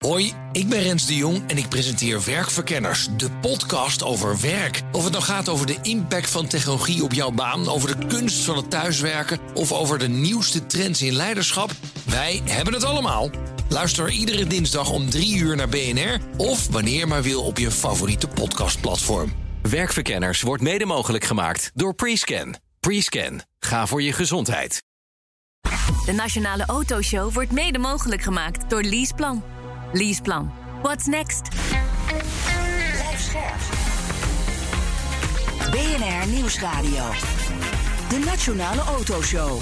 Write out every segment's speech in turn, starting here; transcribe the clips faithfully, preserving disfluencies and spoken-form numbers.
Hoi, ik ben Rens de Jong en ik presenteer Werkverkenners, de podcast over werk. Of het nou gaat over de impact van technologie op jouw baan, over de kunst van het thuiswerken of over de nieuwste trends in leiderschap, wij hebben het allemaal. Luister iedere dinsdag om drie uur naar B N R of wanneer je maar wil op je favoriete podcastplatform. Werkverkenners wordt mede mogelijk gemaakt door Prescan. Prescan, ga voor je gezondheid. De Nationale Autoshow wordt mede mogelijk gemaakt door Leaseplan. Leaseplan. What's next? Blijf scherp. B N R Nieuwsradio. De Nationale Autoshow.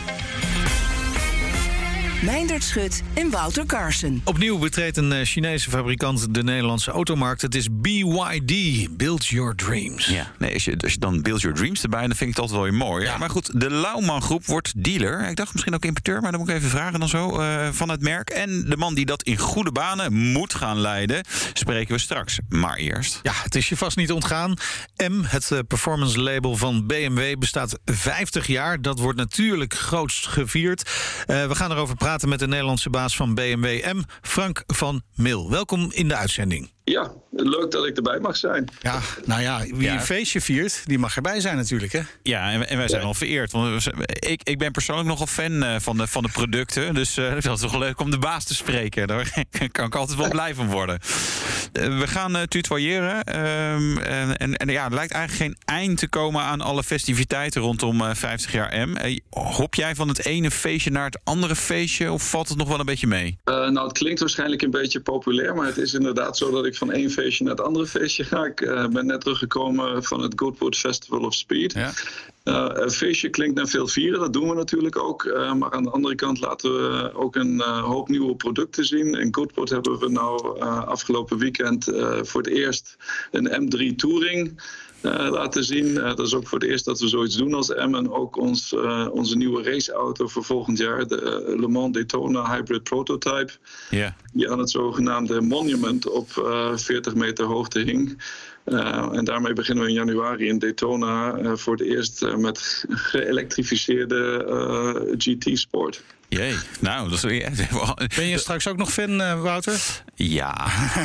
Meindert Schut en Wouter Carson. Opnieuw betreedt een Chinese fabrikant de Nederlandse automarkt. Het is B Y D, Build Your Dreams. Ja, nee, als je, als je dan Build Your Dreams erbij, dan vind ik het altijd wel weer mooi. Ja. Maar goed, de Lauwman Groep wordt dealer. Ik dacht misschien ook importeur, maar dat moet ik even vragen dan zo, uh, van het merk. En de man die dat in goede banen moet gaan leiden, spreken we straks. Maar eerst. Ja, het is je vast niet ontgaan. M, het uh, performance label van B M W, bestaat vijftig jaar. Dat wordt natuurlijk grootst gevierd. Uh, we gaan erover praten met de Nederlandse baas van B M W M, Frank van Mil. Welkom in de uitzending. Ja, leuk dat ik erbij mag zijn. Ja, nou ja, wie ja. een feestje viert, die mag erbij zijn natuurlijk, hè? Ja, en, en wij zijn ja. al vereerd. Want ik, ik ben persoonlijk nogal fan uh, van, de, van de producten. Dus uh, het is toch leuk om de baas te spreken. Daar kan ik altijd wel blij van worden. Uh, we gaan uh, tutoyeren. Um, en, en, en ja, er lijkt eigenlijk geen eind te komen aan alle festiviteiten rondom uh, vijftig jaar M. Uh, hop jij van het ene feestje naar het andere feestje? Of valt het nog wel een beetje mee? Uh, nou, het klinkt waarschijnlijk een beetje populair. Maar het is inderdaad zo dat ik van één feestje naar het andere feestje ga. Ik uh, ben net teruggekomen van het Goodwood Festival of Speed. Ja. Uh, een feestje klinkt naar veel vieren, dat doen we natuurlijk ook. Uh, maar aan de andere kant laten we ook een uh, hoop nieuwe producten zien. In Goodwood hebben we nou uh, afgelopen weekend uh, voor het eerst een M drie Touring Uh, laten zien. Uh, dat is ook voor het eerst dat we zoiets doen als M. En ook ons, uh, onze nieuwe raceauto voor volgend jaar, de uh, Le Mans Daytona Hybrid Prototype. Yeah. Die aan het zogenaamde Monument op uh, veertig meter hoogte hing. Uh, en daarmee beginnen we in januari in Daytona uh, voor het eerst uh, met geëlektrificeerde uh, G T-sport. Jee, nou, dat is... Ben je straks ook nog fan, uh, Wouter? Ja,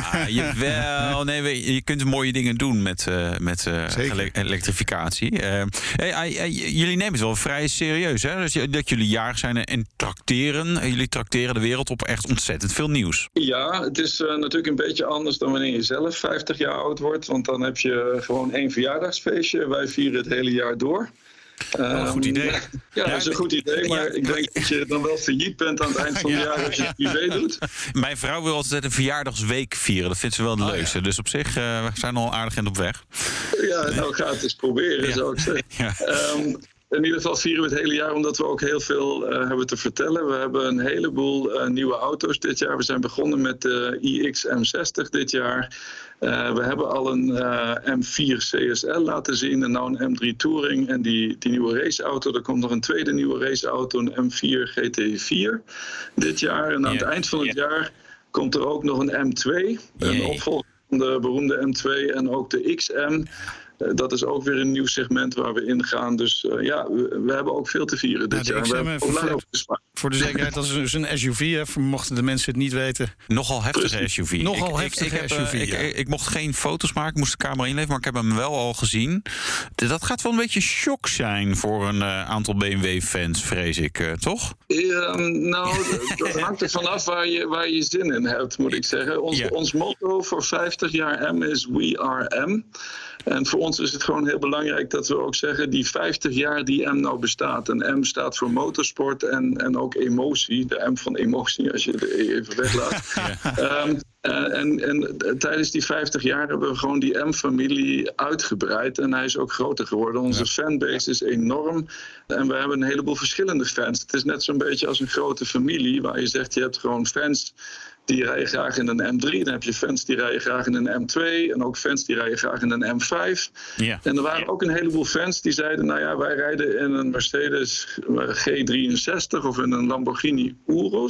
jawel. Nee, je kunt mooie dingen doen met, uh, met uh, ele- elektrificatie. Uh, hey, uh, uh, jullie nemen het wel vrij serieus, hè? Dus dat jullie jarig zijn en trakteren. Jullie trakteren de wereld op echt ontzettend veel nieuws. Ja, het is uh, natuurlijk een beetje anders dan wanneer je zelf vijftig jaar oud wordt. Want dan heb je gewoon één verjaardagsfeestje. Wij vieren het hele jaar door. Wel een goed idee. Ja, ja, dat is een goed idee, maar ik denk dat je dan wel failliet bent aan het eind van het ja, jaar als je het privé doet. Mijn vrouw wil altijd een verjaardagsweek vieren. Dat vindt ze wel de oh, leukste. Ja. Dus op zich uh, we zijn al aardig in op weg. Ja, nou ga het eens proberen, ja. zou ik zeggen. Ja. Um, In ieder geval vieren we het hele jaar omdat we ook heel veel uh, hebben te vertellen. We hebben een heleboel uh, nieuwe auto's dit jaar. We zijn begonnen met de I X M zestig dit jaar. Uh, we hebben al een uh, M vier C S L laten zien en nou een M drie Touring. En die, die nieuwe raceauto, er komt nog een tweede nieuwe raceauto, een M vier G T vier dit jaar. En aan yeah. het eind van het yeah. jaar komt er ook nog een M twee, een yeah. opvolger van de beroemde M twee en ook de X M. Uh, dat is ook weer een nieuw segment waar we in gaan. Dus uh, ja, we, we hebben ook veel te vieren dit nou, jaar. We hebben voor, voor, voor de zekerheid, dat is dus een S U V, hè, mochten de mensen het niet weten. Nogal heftige S U V. Nogal ik, heftige ik, ik S U V, heb, ja. ik, ik mocht geen foto's maken, ik moest de camera inleveren, maar ik heb hem wel al gezien. Dat gaat wel een beetje shock zijn voor een uh, aantal B M W-fans, vrees ik, uh, toch? Ja, nou, dat hangt er vanaf waar je, waar je zin in hebt, moet ik zeggen. Ons, ja. ons motto voor vijftig jaar M is We Are M. En voor ons is het gewoon heel belangrijk dat we ook zeggen, die vijftig jaar die M nou bestaat. En M staat voor motorsport en, en ook emotie. De M van emotie, als je het even weglaat. Ja. Um, Uh, en, en tijdens die vijftig jaar hebben we gewoon die M-familie uitgebreid. En hij is ook groter geworden. Onze ja. fanbase is enorm. En we hebben een heleboel verschillende fans. Het is net zo'n beetje als een grote familie, waar je zegt, je hebt gewoon fans die rijden graag in een M drie. Dan heb je fans die rijden graag in een M twee. En ook fans die rijden graag in een M vijf. Ja. En er waren ook een heleboel fans die zeiden, nou ja, wij rijden in een Mercedes G drieënzestig of in een Lamborghini Urus.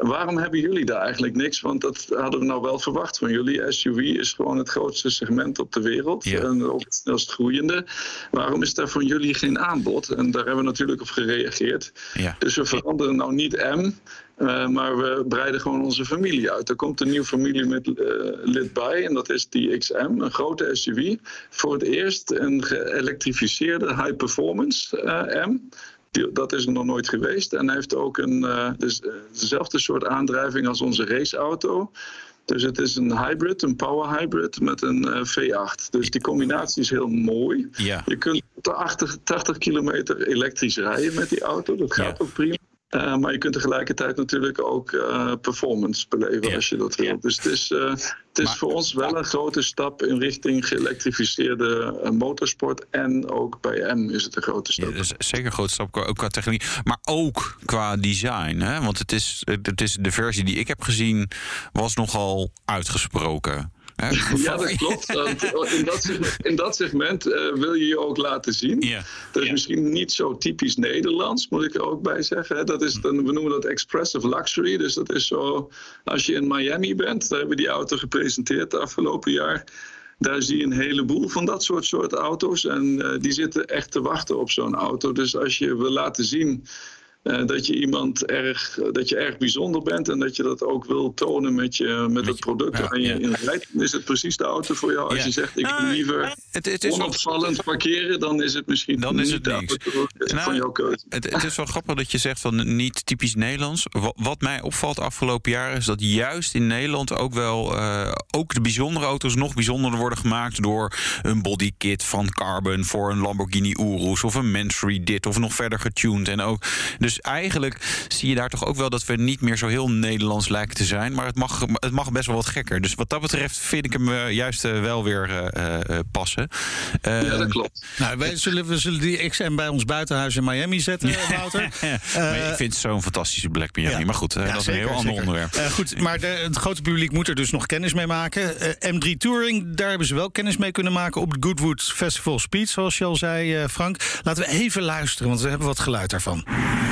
waarom hebben jullie daar eigenlijk niks? Want dat hadden we nou wel verwacht van jullie. S U V is gewoon het grootste segment op de wereld. Ja. En ook het snelst groeiende. Waarom is daar van jullie geen aanbod? En daar hebben we natuurlijk op gereageerd. Ja. Dus we veranderen nou niet M... Uh, maar we breiden gewoon onze familie uit. Er komt een nieuw familielid uh, bij en dat is die X M, een grote S U V. Voor het eerst een geëlektrificeerde high performance uh, M. Die, dat is er nog nooit geweest. En hij heeft ook een, uh, dus, uh, dezelfde soort aandrijving als onze raceauto. Dus het is een hybrid, een power hybrid met een uh, V acht. Dus die combinatie is heel mooi. Ja. Je kunt tot achtig, tachtig kilometer elektrisch rijden met die auto. Dat gaat ja. ook prima. Uh, maar je kunt tegelijkertijd natuurlijk ook uh, performance beleven ja. als je dat wil. Ja. Dus het is, uh, het is maar, voor ons wel een grote stap in richting geëlektrificeerde uh, motorsport. En ook bij M is het een grote stap. Ja, dus zeker een grote stap, ook qua techniek. Maar ook qua design. Hè? Want het is, het is de versie die ik heb gezien was nogal uitgesproken. Ja, dat klopt. In dat segment, in dat segment uh, wil je je ook laten zien. Yeah. Dat is yeah. misschien niet zo typisch Nederlands, moet ik er ook bij zeggen. Dat is, dan, we noemen dat expressive luxury. Dus dat is zo, als je in Miami bent, daar hebben we die auto gepresenteerd het afgelopen jaar. Daar zie je een heleboel van dat soort, soort auto's. En uh, die zitten echt te wachten op zo'n auto. Dus als je wil laten zien... Uh, dat je iemand erg, dat je erg bijzonder bent en dat je dat ook wil tonen met, je, met, met het product ja, waar je ja. in rijdt, dan is het precies de auto voor jou. Als ja. je zegt, ik nou, wil liever het, het is onopvallend wel... parkeren, dan is het misschien dan niet is het niks. Nou, van jouw keuze. Het, het is wel grappig dat je zegt van niet typisch Nederlands. Wat, wat mij opvalt afgelopen jaren is dat juist in Nederland ook wel uh, ook de bijzondere auto's nog bijzonderder worden gemaakt door een bodykit van Carbon voor een Lamborghini Urus of een Mansory dit of nog verder getuned en ook. Dus Dus eigenlijk zie je daar toch ook wel dat we niet meer zo heel Nederlands lijken te zijn. Maar het mag, het mag best wel wat gekker. Dus wat dat betreft vind ik hem uh, juist uh, wel weer uh, uh, passen. Uh, ja, dat klopt. Nou, wij zullen, we zullen die X M bij ons buitenhuis in Miami zetten, Wouter. uh, maar ik vind het zo'n fantastische plek Miami. Ja. Maar goed, uh, ja, dat zeker, is een heel ander zeker. onderwerp. Uh, goed, maar de, het grote publiek moet er dus nog kennis mee maken. Uh, M drie Touring, daar hebben ze wel kennis mee kunnen maken op het Goodwood Festival Speed, zoals je al zei, uh, Frank. Laten we even luisteren, want we hebben wat geluid daarvan.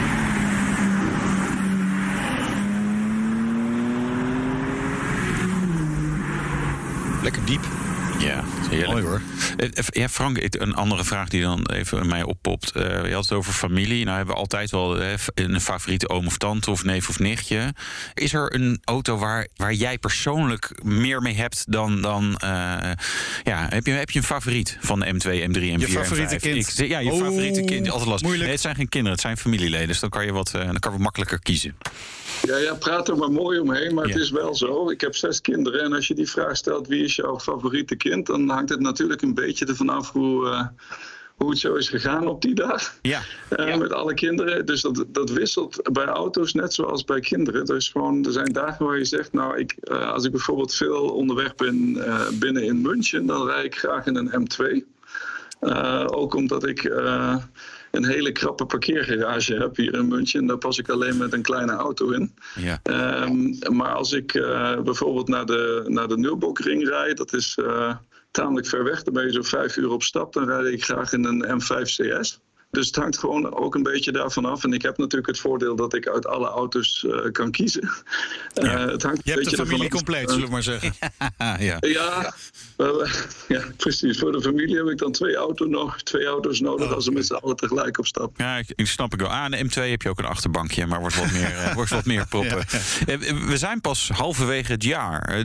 Lekker diep. Ja, heerlijk. Mooi hoor. Ja, Frank, een andere vraag die dan even mij oppopt. Uh, je had het over familie. Nou hebben we altijd wel uh, een favoriete oom of tante of neef of nichtje. Is er een auto waar, waar jij persoonlijk meer mee hebt dan... dan uh, ja, heb je, heb je een favoriet van de M twee, M drie, M vier, je favoriete M vijf? kind? Ik, ja, je oh, favoriete kind. Altijd lastig. Moeilijk. Nee, het zijn geen kinderen, het zijn familieleden. Dus dan kan je wat, uh, dan kan je makkelijker kiezen. Ja, ja, praat er maar mooi omheen, maar ja. het is wel zo. Ik heb zes kinderen en als je die vraag stelt... wie is jouw favoriete kind, dan hangt het natuurlijk een beetje ervan af hoe, uh, hoe het zo is gegaan op die dag. Ja. Uh, ja. Met alle kinderen. Dus dat, dat wisselt bij auto's net zoals bij kinderen. Er, is gewoon, er zijn dagen waar je zegt... nou, ik, uh, als ik bijvoorbeeld veel onderweg ben uh, binnen in München... dan rijd ik graag in een M twee. Uh, ook omdat ik... Uh, een hele krappe parkeergarage heb hier in München. Daar pas ik alleen met een kleine auto in. Ja. Um, maar als ik uh, bijvoorbeeld naar de, naar de Nürburgring rijd... dat is uh, tamelijk ver weg. Dan ben je zo vijf uur op stap. Dan rijd ik graag in een M vijf C S. Dus het hangt gewoon ook een beetje daarvan af. En ik heb natuurlijk het voordeel dat ik uit alle auto's uh, kan kiezen. Ja. Uh, het hangt je een hebt de familie compleet, uh, zullen we maar zeggen. ja, ja, uh, ja, precies. Voor de familie heb ik dan twee, auto nog, twee auto's nodig... Oh, als ze met z'n allen tegelijk op stap. Ja, ik, ik snap ik wel. Aan de M twee heb je ook een achterbankje... maar wordt wat meer, uh, wordt wat meer proppen. Ja. We zijn pas halverwege het jaar.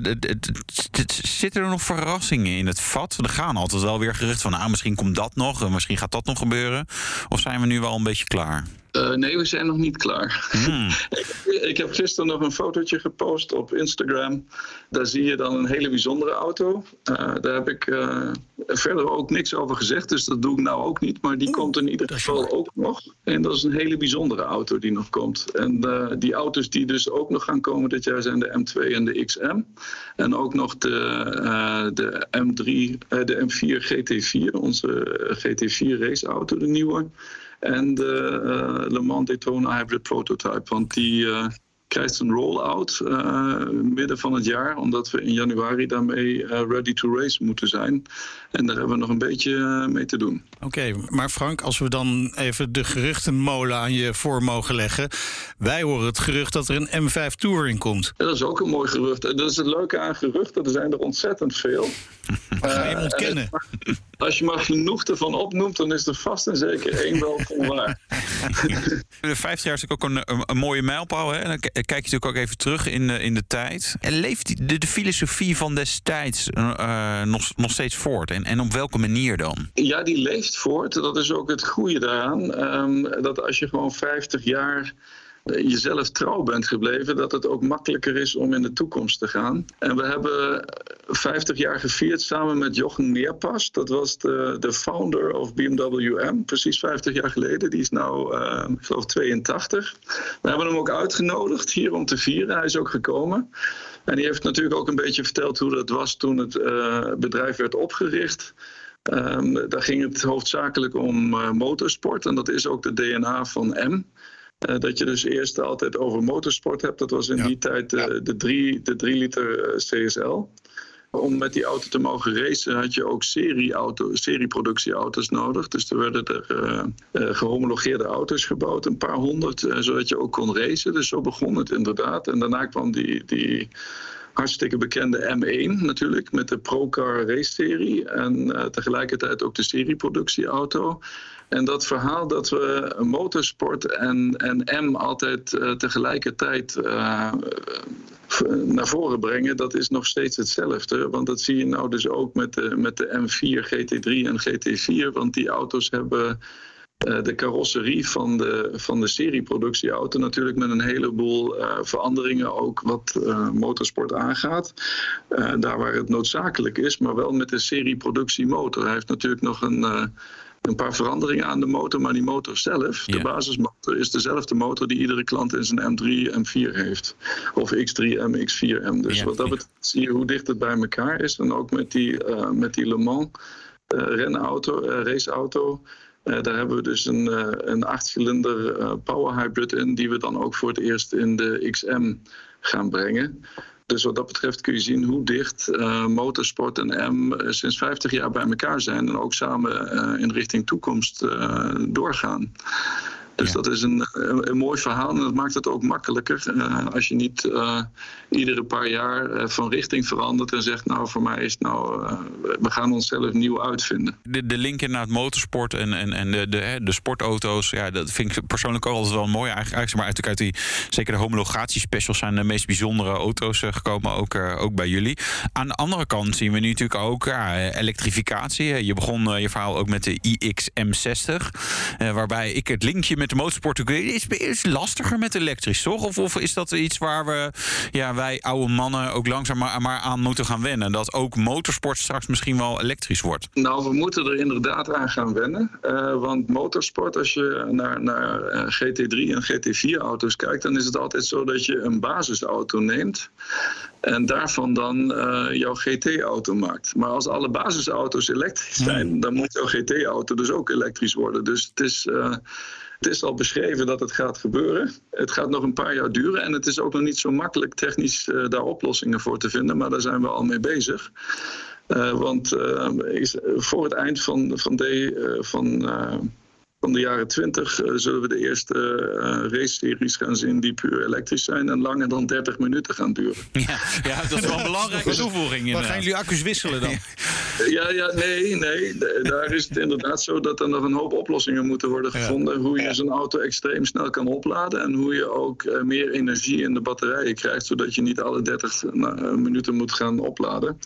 Zitten er nog verrassingen in het vat? Er gaan altijd wel weer geruchten van... nou, misschien komt dat nog, misschien gaat dat nog gebeuren... Of zijn we nu wel een beetje klaar? Uh, nee, we zijn nog niet klaar. Mm. ik, ik heb gisteren nog een fotootje gepost op Instagram. Daar zie je dan een hele bijzondere auto. Uh, daar heb ik uh, verder ook niks over gezegd, dus dat doe ik nou ook niet. Maar die mm. komt in ieder geval ook nog. En dat is een hele bijzondere auto die nog komt. En uh, die auto's die dus ook nog gaan komen dit jaar zijn de M twee en de X M. En ook nog de, uh, de M drie, uh, de M vier G T vier, onze G T vier raceauto, de nieuwe. En de uh, Le Mans Daytona Hybrid Prototype. Want die, uh, krijgt een roll-out uh, midden van het jaar, omdat we in januari daarmee uh, ready to race moeten zijn. En daar hebben we nog een beetje uh, mee te doen. Oké, okay, maar Frank, als we dan even de geruchtenmolen aan je voor mogen leggen. Wij horen het gerucht dat er een M vijf Touring komt. Ja, dat is ook een mooi gerucht. Dat is het leuke aan geruchten, er zijn er ontzettend veel. Maar ga je hem ontkennen? Uh, als je maar genoeg ervan opnoemt, dan is er vast en zeker één wel van waar. De vijftig jaar is natuurlijk ook een, een, een mooie mijlpaal. Hè? Dan kijk je natuurlijk ook even terug in, in de tijd. En leeft de, de filosofie van destijds uh, nog, nog steeds voort? En, en op welke manier dan? Ja, die leeft voort. Dat is ook het goede daaraan. Um, dat als je gewoon vijftig jaar jezelf trouw bent gebleven, dat het ook makkelijker is om in de toekomst te gaan. En we hebben vijftig jaar gevierd samen met Jochen Neerpas. Dat was de, de founder of B M W M, precies vijftig jaar geleden. Die is nou, uh, ik geloof, tweeëntachtig. We hebben hem ook uitgenodigd hier om te vieren. Hij is ook gekomen. En die heeft natuurlijk ook een beetje verteld hoe dat was toen het uh, bedrijf werd opgericht. Um, daar ging het hoofdzakelijk om uh, motorsport. En dat is ook de D N A van M. Uh, dat je dus eerst altijd over motorsport hebt. Dat was in ja. die tijd uh, ja. de, drie, de drie liter uh, C S L. Om met die auto te mogen racen had je ook serieauto, serieproductieauto's nodig. Dus er werden er uh, uh, gehomologeerde auto's gebouwd, een paar honderd, uh, zodat je ook kon racen. Dus zo begon het inderdaad. En daarna kwam die, die hartstikke bekende M één natuurlijk, met de Procar race-serie. En uh, tegelijkertijd ook de serieproductieauto. En dat verhaal dat we motorsport en, en M altijd uh, tegelijkertijd uh, naar voren brengen, dat is nog steeds hetzelfde. Want dat zie je nou dus ook met de, met de M vier, G T drie en G T vier. Want die auto's hebben uh, de carrosserie van de, van de serieproductieauto natuurlijk met een heleboel uh, veranderingen ook wat uh, motorsport aangaat. Uh, daar waar het noodzakelijk is, maar wel met de serieproductiemotor. Hij heeft natuurlijk nog een... Uh, Een paar veranderingen aan de motor, maar die motor zelf, ja. de basismotor, is dezelfde motor die iedere klant in zijn M drie, M vier heeft. Of X drie M, X vier M. Dus ja, wat dat betreft zie je hoe dicht het bij elkaar is. En ook met die, uh, met die Le Mans uh, renauto, uh, raceauto. Uh, daar hebben we dus een, uh, een achtcilinder uh, power hybrid in, die we dan ook voor het eerst in de X M gaan brengen. Dus wat dat betreft kun je zien hoe dicht uh, motorsport en M uh, sinds vijftig jaar bij elkaar zijn. En ook samen uh, in richting toekomst uh, doorgaan. Dus ja. dat is een, een, een mooi verhaal en dat maakt het ook makkelijker. Uh, als je niet uh, iedere paar jaar uh, van richting verandert en zegt, nou voor mij is het nou, uh, we gaan onszelf nieuw uitvinden. De, de link naar het motorsport en, en, en de, de, de sportauto's, ja, dat vind ik persoonlijk ook altijd wel mooi. Eigenlijk, maar uit, uit die, zeker de homologatiespecials zijn de meest bijzondere auto's uh, gekomen, ook, uh, ook bij jullie. Aan de andere kant zien we nu natuurlijk ook ja, elektrificatie. Je begon uh, je verhaal ook met de I X M zestig, uh, waarbij ik het linkje met de motorsport is, is lastiger met elektrisch, toch? Of, of is dat iets waar we, ja, wij oude mannen ook langzaam maar, maar aan moeten gaan wennen? Dat ook motorsport straks misschien wel elektrisch wordt? Nou, we moeten er inderdaad aan gaan wennen. Uh, want motorsport, als je naar, naar uh, G T drie en G T vier auto's kijkt, dan is het altijd zo dat je een basisauto neemt en daarvan dan uh, jouw G T-auto maakt. Maar als alle basisauto's elektrisch zijn, hmm. dan moet jouw G T-auto dus ook elektrisch worden. Dus het is... Uh, Het is al beschreven dat het gaat gebeuren. Het gaat nog een paar jaar duren en het is ook nog niet zo makkelijk technisch uh, daar oplossingen voor te vinden, maar daar zijn we al mee bezig. Uh, want uh, is, voor het eind van, van, de, uh, van, uh, van de jaren twintig uh, zullen we de eerste uh, race-series gaan zien die puur elektrisch zijn en langer dan dertig minuten gaan duren. Ja, ja dat is wel een belangrijke toevoeging. Maar gaan jullie accu's wisselen dan? Ja, ja, nee, nee. Daar is het inderdaad zo dat er nog een hoop oplossingen moeten worden gevonden. Ja. Hoe je zo'n auto extreem snel kan opladen en hoe je ook uh, meer energie in de batterijen krijgt, zodat je niet alle dertig uh, minuten moet gaan opladen.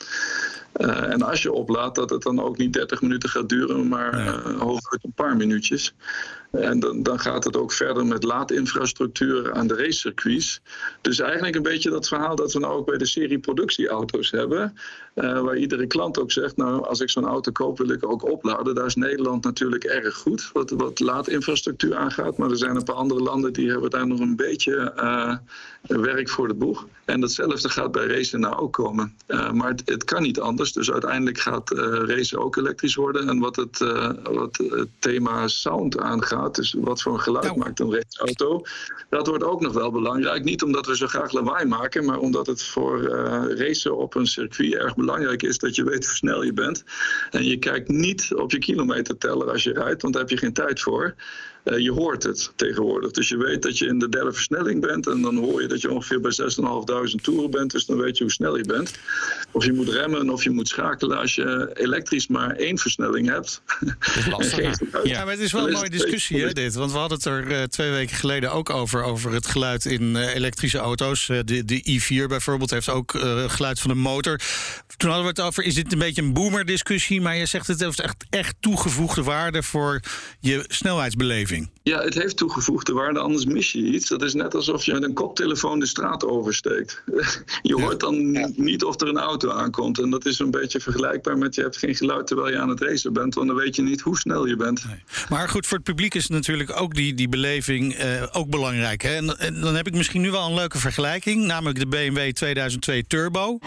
Uh, en als je oplaadt, dat het dan ook niet dertig minuten gaat duren, maar uh, hooguit een paar minuutjes. En dan, dan gaat het ook verder met laadinfrastructuur aan de racecircuits. Dus eigenlijk een beetje dat verhaal dat we nou ook bij de serieproductieauto's hebben. Uh, waar iedere klant ook zegt, nou als ik zo'n auto koop wil ik ook opladen. Daar is Nederland natuurlijk erg goed wat, wat laadinfrastructuur aangaat. Maar er zijn een paar andere landen die hebben daar nog een beetje uh, werk voor de boeg. En datzelfde gaat bij racen nou ook komen. Uh, maar het, het kan niet anders. anders. Dus uiteindelijk gaat uh, racen ook elektrisch worden. En wat het, uh, wat het thema sound aangaat, dus wat voor een geluid nou. maakt een raceauto, dat wordt ook nog wel belangrijk. Niet omdat we zo graag lawaai maken, maar omdat het voor uh, racen op een circuit erg belangrijk is dat je weet hoe snel je bent. En je kijkt niet op je kilometerteller als je rijdt, want daar heb je geen tijd voor. Uh, je hoort het tegenwoordig. Dus je weet dat je in de derde versnelling bent. En dan hoor je dat je ongeveer bij zes duizend vijfhonderd toeren bent. Dus dan weet je hoe snel je bent. Of je moet remmen of je moet schakelen. Als je elektrisch maar één versnelling hebt. Dat is lastig. Ja, maar het is wel een mooie discussie, hè, dit. Want we hadden het er uh, twee weken geleden ook over. Over het geluid in uh, elektrische auto's. Uh, de, de i vier bijvoorbeeld heeft ook uh, geluid van de motor. Toen hadden we het over, is dit een beetje een boomer-discussie? Maar je zegt het heeft echt, echt toegevoegde waarde voor je snelheidsbeleving. Ja, het heeft toegevoegde waarde, anders mis je iets. Dat is net alsof je met een koptelefoon de straat oversteekt. Je hoort dan ja. niet of er een auto aankomt. En dat is een beetje vergelijkbaar met je hebt geen geluid terwijl je aan het racen bent. Want dan weet je niet hoe snel je bent. Nee. Maar goed, voor het publiek is natuurlijk ook die, die beleving uh, ook belangrijk. Hè? En, en dan heb ik misschien nu wel een leuke vergelijking. Namelijk de B M W tweeduizend twee Turbo.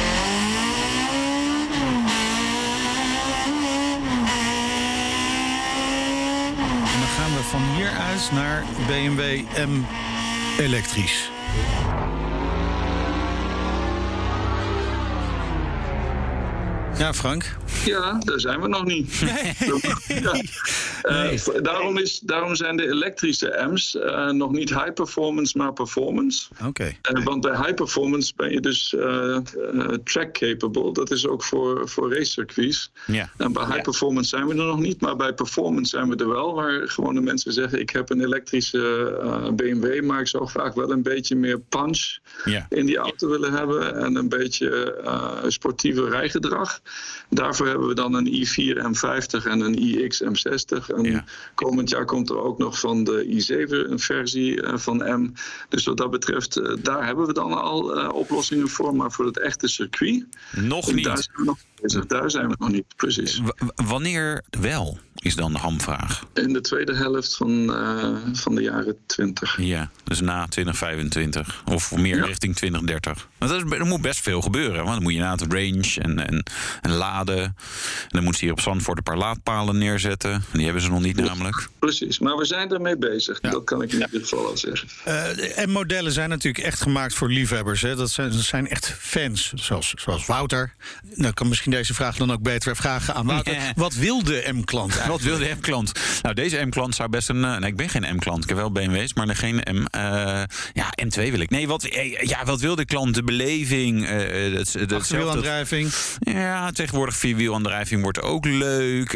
Van hieruit naar B M W M elektrisch. Ja, Frank? Ja, daar zijn we nog niet. Nee. Ja. Nee. Uh, daarom, is, daarom zijn de elektrische M's uh, nog niet high performance, maar performance. Oké. Okay. Uh, want bij high performance ben je dus uh, uh, track capable. Dat is ook voor, voor racecircuits. Ja. En bij high ja. performance zijn we er nog niet, maar bij performance zijn we er wel. Waar gewone mensen zeggen, ik heb een elektrische uh, B M W, maar ik zou graag wel een beetje meer punch ja. in die auto willen hebben. En een beetje uh, sportieve rijgedrag. Daarvoor hebben we dan een i vier M vijftig en een i X M zestig. En ja. komend jaar komt er ook nog van de i zeven een versie uh, van M. Dus wat dat betreft, uh, daar hebben we dan al uh, oplossingen voor. Maar voor het echte circuit... Nog niet. Daar zijn we nog, bezig. Daar zijn we nog niet, precies. W- wanneer wel, is dan de hamvraag? In de tweede helft van, uh, van de jaren twintig. Ja, dus na twintig vijfentwintig. Of meer ja. richting twintig dertig. Want dat is, er moet best veel gebeuren. Want dan moet je na het range en, en, en laden. En dan moet ze hier op Zandvoort een paar laadpalen neerzetten. Die hebben ze nog niet namelijk. Precies, maar we zijn ermee bezig. Ja. Dat kan ik in ieder geval al zeggen. Uh, en modellen zijn natuurlijk echt gemaakt voor liefhebbers. Hè? Dat, zijn, dat zijn echt fans, zoals, zoals Wouter. Nou, kan misschien deze vraag dan ook beter vragen aan Wouter. Ja. Wat wil de M-klant eigenlijk? Wat wil de M-klant? Nou, deze M-klant zou best een... Uh, nee, ik ben geen M-klant. Ik heb wel B M W's, maar geen M. Uh, ja, M twee wil ik. Nee, wat, ja, wat wil de klant? De beleving. Uh, dat, dat Achterwielaandrijving. Ja, tegenwoordig vierwielaandrijving wordt ook leuk.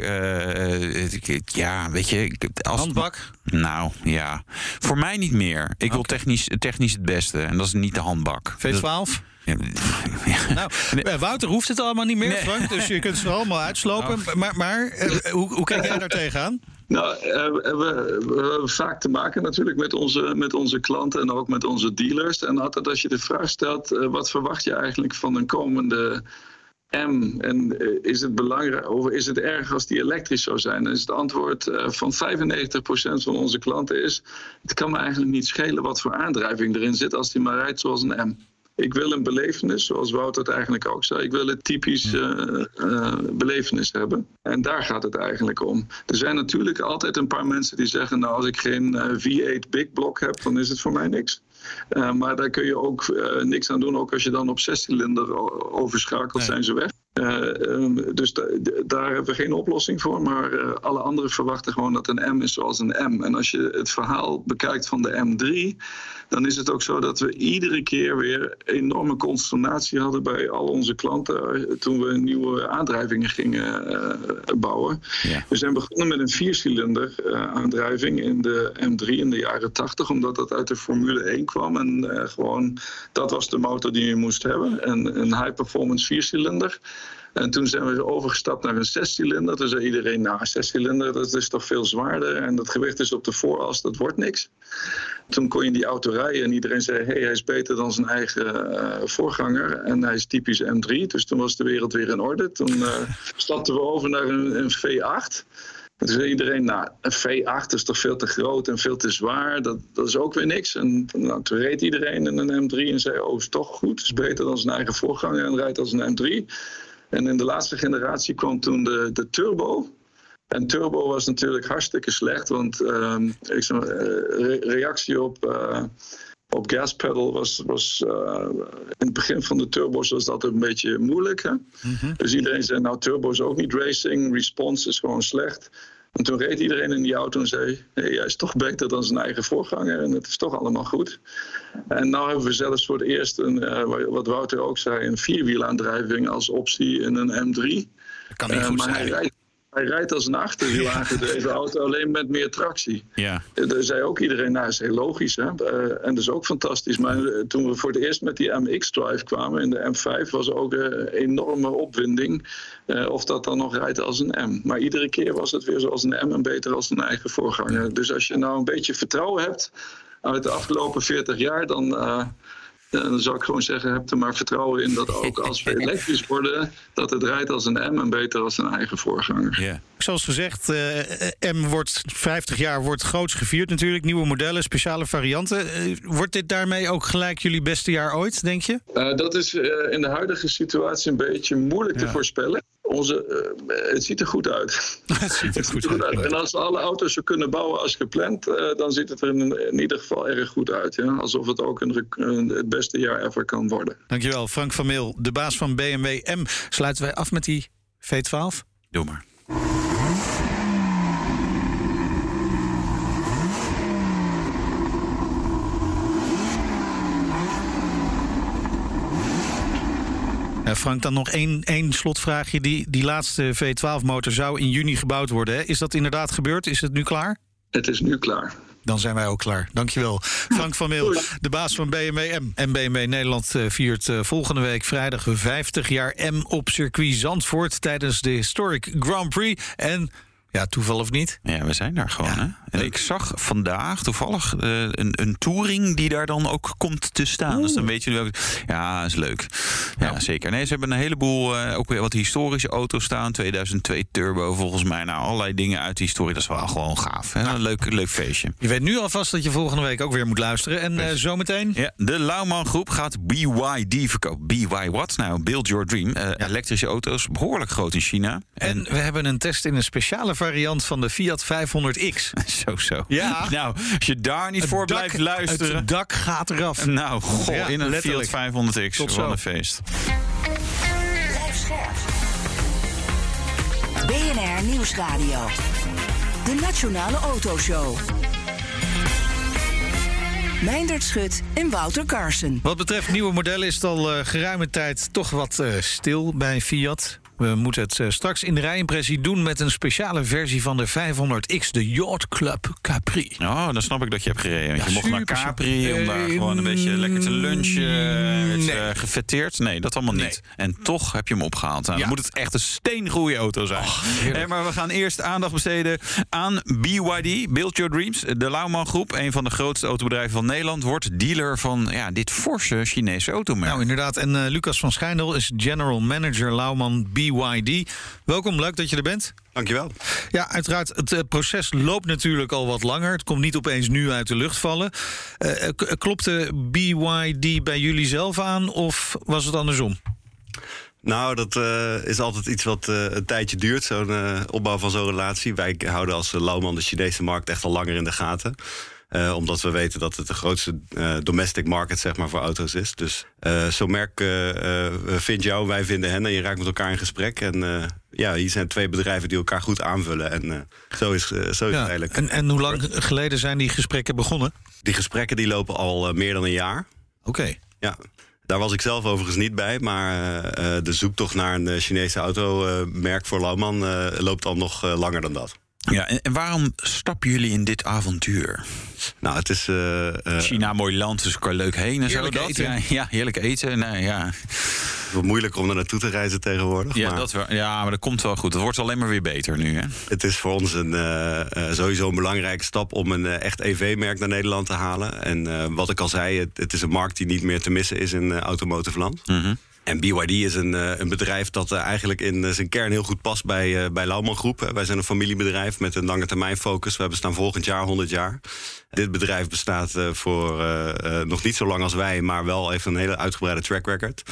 Uh, ja, weet je... Als, handbak? Nou, ja. Voor mij niet meer. Ik okay. wil technisch, technisch het beste. En dat is niet de handbak. V twaalf? Ja, nou, Wouter hoeft het allemaal niet meer, nee. Frank. Dus je kunt ze allemaal uitslopen. Oh. Maar, maar uh, hoe, hoe kijk jij daar tegenaan? Nou, uh, we, we hebben vaak te maken natuurlijk met onze, met onze klanten en ook met onze dealers. En altijd als je de vraag stelt, uh, wat verwacht je eigenlijk van een komende M? En uh, is het belangrijk, of is het erg als die elektrisch zou zijn? Dan is het antwoord uh, van vijfennegentig procent van onze klanten is, het kan me eigenlijk niet schelen wat voor aandrijving erin zit als die maar rijdt zoals een M. Ik wil een belevenis, zoals Wouter het eigenlijk ook zei. Ik wil een typisch uh, uh, belevenis hebben. En daar gaat het eigenlijk om. Er zijn natuurlijk altijd een paar mensen die zeggen, nou, als ik geen uh, V acht Big Block heb, dan is het voor mij niks. Uh, maar daar kun je ook uh, niks aan doen. Ook als je dan op zescilinder overschakelt, nee. zijn ze weg. Uh, um, dus da- d- daar hebben we geen oplossing voor. Maar uh, alle anderen verwachten gewoon dat een M is zoals een M. En als je het verhaal bekijkt van de M drie... dan is het ook zo dat we iedere keer weer enorme consternatie hadden bij al onze klanten toen we nieuwe aandrijvingen gingen uh, bouwen. Ja. We zijn begonnen met een viercilinder uh, aandrijving in de M drie in de jaren tachtig, omdat dat uit de Formule één kwam. En uh, gewoon, dat was de motor die je moest hebben. En een high performance viercilinder. En toen zijn we overgestapt naar een zescilinder. Toen zei iedereen, nou, een zescilinder, dat is toch veel zwaarder. En dat gewicht is op de vooras, dat wordt niks. Toen kon je die auto rijden en iedereen zei, hey, hij is beter dan zijn eigen uh, voorganger. En hij is typisch M drie, dus toen was de wereld weer in orde. Toen uh, stapten we over naar een, een V acht. En toen zei iedereen, nou, een V acht is toch veel te groot en veel te zwaar. Dat, dat is ook weer niks. En nou, toen reed iedereen in een M drie en zei, oh, is toch goed. Het is beter dan zijn eigen voorganger en rijdt als een M drie. En in de laatste generatie kwam toen de, de turbo. En turbo was natuurlijk hartstikke slecht, want uh, ik zeg, uh, re- reactie op, uh, op gaspedal was, was uh, in het begin van de turbo's was dat een beetje moeilijk. Hè? Mm-hmm. Dus iedereen zei, nou turbo is ook niet racing, response is gewoon slecht. En toen reed iedereen in die auto en zei, hey, hij is toch beter dan zijn eigen voorganger en het is toch allemaal goed. En nu hebben we zelfs voor het eerst, een, uh, wat Wouter ook zei, een vierwielaandrijving als optie in een M drie. Dat kan niet uh, goed maar zijn. Hij rijdt, hij rijdt als een achterwiel aangedreven auto, alleen met meer tractie. Ja. Daar zei ook iedereen, nou is heel logisch. Hè? Uh, en dat is ook fantastisch. Maar uh, toen we voor het eerst met die M X-drive kwamen in de M vijf, was er ook een enorme opwinding. Uh, of dat dan nog rijdt als een M. Maar iedere keer was het weer zoals een M en beter als een eigen voorganger. Dus als je nou een beetje vertrouwen hebt uit de afgelopen veertig jaar, dan... Uh, Dan zou ik gewoon zeggen, heb er maar vertrouwen in dat ook als we elektrisch worden, dat het rijdt als een M en beter als een eigen voorganger. Yeah. Zoals gezegd, uh, M wordt vijftig jaar wordt groots gevierd natuurlijk. Nieuwe modellen, speciale varianten. Uh, wordt dit daarmee ook gelijk jullie beste jaar ooit, denk je? Uh, dat is uh, in de huidige situatie een beetje moeilijk ja. te voorspellen. Onze, uh, het ziet er goed uit. Het ziet er goed, goed uit. uit. En als we alle auto's zo kunnen bouwen als gepland, uh, dan ziet het er in, in ieder geval erg goed uit. Ja? Alsof het ook een, een, het beste jaar ever kan worden. Dankjewel, Frank van Meel, de baas van B M W M. Sluiten wij af met die V twaalf? Doe maar. Frank, dan nog één, één slotvraagje. Die, die laatste V twaalf motor zou in juni gebouwd worden. Hè? Is dat inderdaad gebeurd? Is het nu klaar? Het is nu klaar. Dan zijn wij ook klaar. Dankjewel. Frank van Meel, de baas van B M W M. En B M W Nederland viert volgende week vrijdag vijftig jaar M op circuit Zandvoort tijdens de Historic Grand Prix. En... ja, toeval of niet? Ja, we zijn daar gewoon. Ja. Hè? En ik zag vandaag toevallig uh, een, een touring die daar dan ook komt te staan. Oeh. Dus dan weet je nu ook. Ja, is leuk. Ja, ja, zeker. Nee, ze hebben een heleboel uh, ook weer wat historische auto's staan. tweeduizend twee turbo volgens mij. Nou, allerlei dingen uit de historie. Dat is wel gewoon gaaf. Hè? Een leuk, leuk feestje. Je weet nu alvast dat je volgende week ook weer moet luisteren. En uh, zometeen? Ja, de Lauman Groep gaat B Y D verkopen. B Y what? Nou, Build Your Dream. Uh, ja. Elektrische auto's, behoorlijk groot in China. En, en we hebben een test in een speciale variant van de Fiat vijfhonderd X. Zo, zo. Ja. Nou, als je daar niet het voor dak, blijft luisteren... Het dak gaat eraf. Nou, goh, ja, in een letterlijk. Fiat vijfhonderd X. Tot Wat zo. een feest. Blijf scherp. B N R Nieuwsradio. De Nationale Autoshow. Meindert Schut en Wouter Carson. Wat betreft nieuwe modellen is het al uh, geruime tijd toch wat uh, stil bij Fiat. We moeten het uh, straks in de rijimpressie doen met een speciale versie van de vijfhonderd X, de Yacht Club Capri. Oh, dan snap ik dat je hebt gereden. Want Ja, je mocht naar Capri om daar gewoon een beetje lekker te lunchen. Werd nee. uh, gefetteerd. Nee, dat allemaal niet. Nee. En toch heb je hem opgehaald. Nou, Ja. Dan moet het echt een steengoeie auto zijn. Oh, hey, maar we gaan eerst aandacht besteden aan B Y D, Build Your Dreams. De Lauman Groep, een van de grootste autobedrijven van Nederland, wordt dealer van ja, dit forse Chinese automerk. Nou, inderdaad. En uh, Lucas van Schijndel is general manager Lauman B Y D. Welkom, leuk dat je er bent. Dankjewel. Ja, uiteraard, het uh, proces loopt natuurlijk al wat langer. Het komt niet opeens nu uit de lucht vallen. Uh, k- klopte B Y D bij jullie zelf aan of was het andersom? Nou, dat uh, is altijd iets wat uh, een tijdje duurt, zo'n uh, opbouw van zo'n relatie. Wij houden als uh, Lauman de Chinese markt echt al langer in de gaten. Uh, omdat we weten dat het de grootste uh, domestic market zeg maar, voor auto's is. Dus uh, zo'n merk uh, uh, vindt jou, wij vinden hen en je raakt met elkaar in gesprek. En uh, ja, hier zijn twee bedrijven die elkaar goed aanvullen. En uh, zo is, uh, zo is Ja, het eigenlijk. En, en hoe lang geleden zijn die gesprekken begonnen? Die gesprekken die lopen al uh, meer dan een jaar. Oké. Okay. Ja. Daar was ik zelf overigens niet bij, maar uh, de zoektocht naar een uh, Chinese automerk uh, voor Lauman uh, loopt al nog uh, langer dan dat. Ja, en, en waarom stappen jullie in dit avontuur? Nou, het is... Uh, uh, China, mooi land, dus kan leuk heen en heerlijk zo. Dat. Eten. Ja, ja, heerlijk eten. Nou, ja. Het is wat moeilijker om er naartoe te reizen tegenwoordig. Ja, maar dat wel, ja, maar dat komt wel goed. Het wordt alleen maar weer beter nu. Hè? Het is voor ons een, uh, uh, sowieso een belangrijke stap om een uh, echt E V-merk naar Nederland te halen. En uh, wat ik al zei, het, het is een markt die niet meer te missen is in uh, automotive land. Mm-hmm. En B Y D is een, uh, een bedrijf dat uh, eigenlijk in uh, zijn kern heel goed past bij, uh, bij Lauman Groep. Uh, wij zijn een familiebedrijf met een lange termijn focus. We bestaan volgend jaar honderd jaar. Dit bedrijf bestaat uh, voor uh, uh, nog niet zo lang als wij, maar wel heeft een hele uitgebreide track record.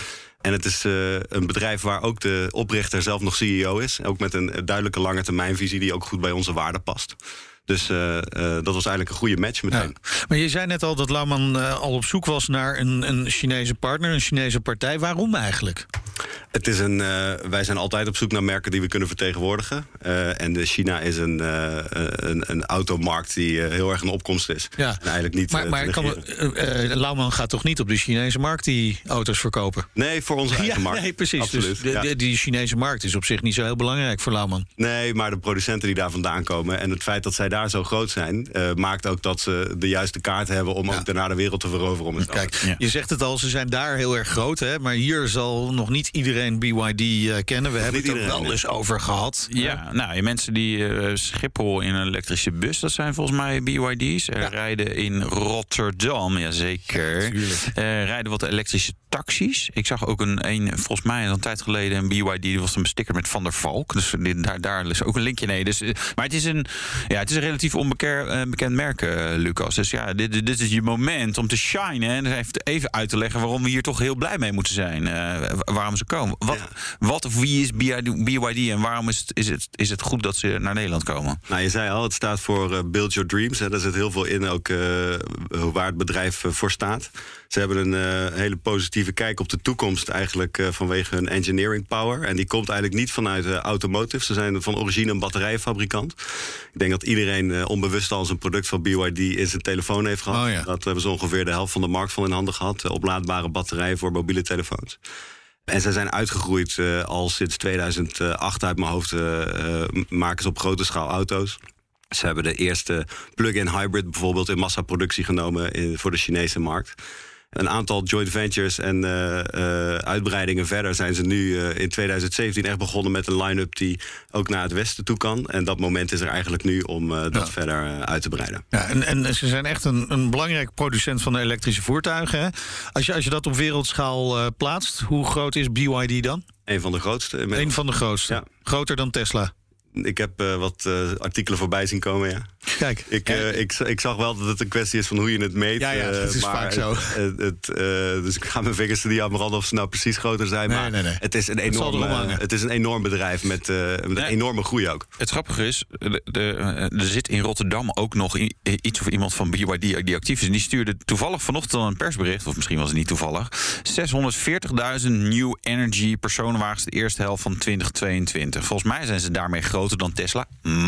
En het is uh, een bedrijf waar ook de oprichter zelf nog C E O is. Ook met een duidelijke lange termijnvisie die ook goed bij onze waarden past. Dus uh, uh, dat was eigenlijk een goede match meteen. Ja. Maar je zei net al dat Lauman uh, al op zoek was naar een, een Chinese partner, een Chinese partij. Waarom eigenlijk? Het is een, uh, wij zijn altijd op zoek naar merken die we kunnen vertegenwoordigen. Uh, en de China is een, uh, een, een automarkt die uh, heel erg in opkomst is. Ja. En eigenlijk niet maar uh, maar kan, uh, uh, Lauman gaat toch niet op de Chinese markt die auto's verkopen? Nee, voor onze eigen ja, markt. Nee, precies. Absoluut, dus de, ja. de, die Chinese markt is op zich niet zo heel belangrijk voor Lauman. Nee, maar de producenten die daar vandaan komen en het feit dat zij daar zo groot zijn, uh, maakt ook dat ze de juiste kaart hebben om ja. ook daarna de wereld te veroveren. Om het Kijk, ja. je zegt het al, ze zijn daar heel erg groot, hè? Maar hier zal nog niet iedereen B Y D uh, kennen. We hebben het er wel eens over gehad. Ja, ja. nou, je mensen die uh, Schiphol in een elektrische bus, dat zijn volgens mij B Y D's. Er ja. rijden in Rotterdam, jazeker. Ja, uh, rijden wat elektrische taxis. Ik zag ook een, een volgens mij een tijd geleden een B Y D, die was een sticker met Van der Valk. Dus die, daar, daar is ook een linkje. Nee, dus, maar het is een, ja, het is een relatief onbekend uh, bekend merk, uh, Lucas. Dus ja, dit, dit is je moment om te shinen en even uit te leggen waarom we hier toch heel blij mee moeten zijn. Uh, waarom ze komen. Wat, ja. wat of wie is B Y D en waarom is het, is, het, is het goed dat ze naar Nederland komen? Nou, je zei al, het staat voor uh, Build Your Dreams. Hè. Daar zit heel veel in, ook uh, waar het bedrijf uh, voor staat. Ze hebben een uh, hele positieve kijk op de toekomst eigenlijk uh, vanwege hun engineering power. En die komt eigenlijk niet vanuit uh, automotive. Ze zijn van origine een batterijfabrikant. Ik denk dat iedereen uh, onbewust al zijn product van B Y D in zijn telefoon heeft gehad. Oh, ja. Dat hebben ze ongeveer de helft van de markt van in handen gehad. Uh, oplaadbare batterijen voor mobiele telefoons. En zij zijn uitgegroeid uh, al sinds tweeduizend acht uit mijn hoofd. Uh, uh, maken ze op grote schaal auto's. Ze hebben de eerste plug-in hybrid bijvoorbeeld in massaproductie genomen in, voor de Chinese markt. Een aantal joint ventures en uh, uh, uitbreidingen verder zijn ze nu uh, in tweeduizend zeventien echt begonnen met een line-up die ook naar het westen toe kan. En dat moment is er eigenlijk nu om uh, dat ja. verder uh, uit te breiden. Ja, en, en ze zijn echt een, een belangrijk producent van de elektrische voertuigen. Hè? Als, je, als je dat op wereldschaal uh, plaatst, hoe groot is B Y D dan? Een van de grootste. Een van de grootste. Ja. Groter dan Tesla. Ik heb uh, wat uh, artikelen voorbij zien komen, ja. Kijk. Ik, uh, ik, ik zag wel dat het een kwestie is van hoe je het meet. Ja, ja, dat is maar vaak zo. Het, het, uh, dus ik ga mijn vingers er niet aan branden of ze nou precies groter zijn. Nee, maar nee, nee. Het, is een enorm, uh, het is een enorm bedrijf met, uh, met nee. een enorme groei ook. Het grappige is, de, de, er zit in Rotterdam ook nog i, iets of iemand van B Y D die actief is. En die stuurde toevallig vanochtend al een persbericht, of misschien was het niet toevallig. zeshonderdveertigduizend New Energy personenwagens de eerste helft van twintig tweeëntwintig. Volgens mij zijn ze daarmee groter dan Tesla.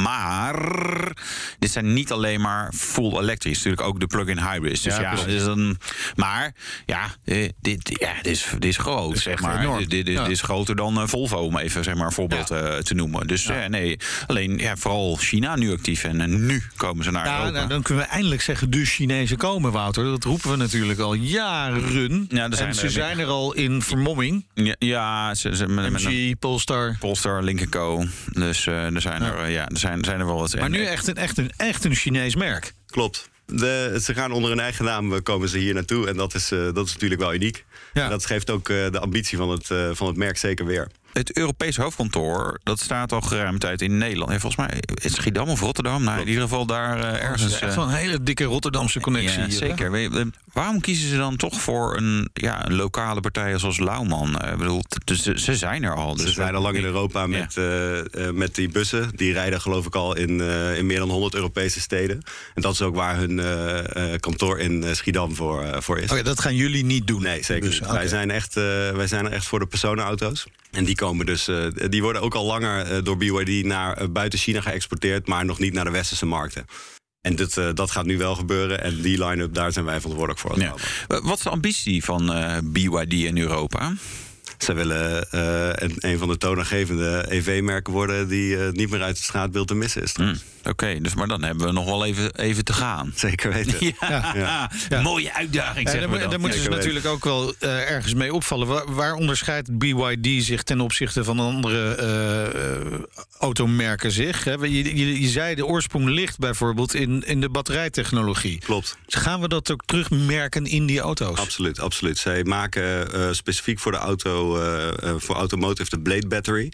Maar dit zijn niet alleen maar full electrisch. Natuurlijk ook de plug-in hybrids. Dus ja, ja, dit is een, maar ja, dit, ja, dit, is, dit is groot. Is zeg maar. Dit, dit, dit ja. is groter dan uh, Volvo, om even zeg maar, een voorbeeld ja. uh, te noemen. Dus ja. uh, nee, alleen ja, vooral China nu actief. En uh, nu komen ze naar ja, Europa. Nou, dan kunnen we eindelijk zeggen, de Chinezen komen, Wouter. Dat roepen we natuurlijk al jaren. Ja, en zijn ze er, zijn er al in vermomming. Ja, ja ze, ze, met, M G, met Polestar. Polestar, Lynk en Co. Dus uh, er zijn ja. er... Uh, Ja, er zijn, zijn er wel wat. Maar nu echt een, echt een, echt een Chinees merk. Klopt. De, ze gaan onder hun eigen naam komen ze hier naartoe. En dat is, uh, dat is natuurlijk wel uniek. Ja. En dat geeft ook uh, de ambitie van het, uh, van het merk zeker weer. Het Europese hoofdkantoor, dat staat al geruime tijd in Nederland. En volgens mij is het Schiedam of Rotterdam. Nou, in ieder geval daar uh, ergens. Dat is echt wel een hele dikke Rotterdamse connectie. Ja, zeker. Hè? Waarom kiezen ze dan toch voor een, ja, een lokale partij zoals Lauman? Ik bedoel, dus ze zijn er al. Dus ze zijn al lang in Europa met, ja. uh, uh, met die bussen. Die rijden geloof ik al in, uh, in meer dan honderd Europese steden. En dat is ook waar hun uh, uh, kantoor in uh, Schiedam voor, uh, voor is. Oké, okay, dat gaan jullie niet doen? Nee, zeker dus, niet. Okay. Wij, zijn echt, uh, wij zijn er echt voor de personenauto's. En die komen dus, uh, die worden ook al langer uh, door B Y D naar uh, buiten China geëxporteerd, maar nog niet naar de westerse markten. En dit, uh, dat gaat nu wel gebeuren. En die line-up, daar zijn wij verantwoordelijk voor. Ja. Wat is de ambitie van uh, B Y D in Europa? Zij willen uh, een, een van de toonaangevende E V-merken worden die uh, niet meer uit het straatbeeld te missen is. Mm. Oké, okay, dus maar dan hebben we nog wel even, even te gaan. Zeker weten. Ja, ja. Ja. Mooie uitdaging, ja, zeggen we dan. Daar moeten ze natuurlijk ook wel uh, ergens mee opvallen. Waar, waar onderscheidt B Y D zich ten opzichte van andere uh, uh, automerken zich? Hè? Je, je, je zei de oorsprong ligt bijvoorbeeld in, in de batterijtechnologie. Klopt. Dus gaan we dat ook terugmerken in die auto's? Absoluut, absoluut. Zij maken uh, specifiek voor de auto, uh, uh, voor automotive de Blade Battery.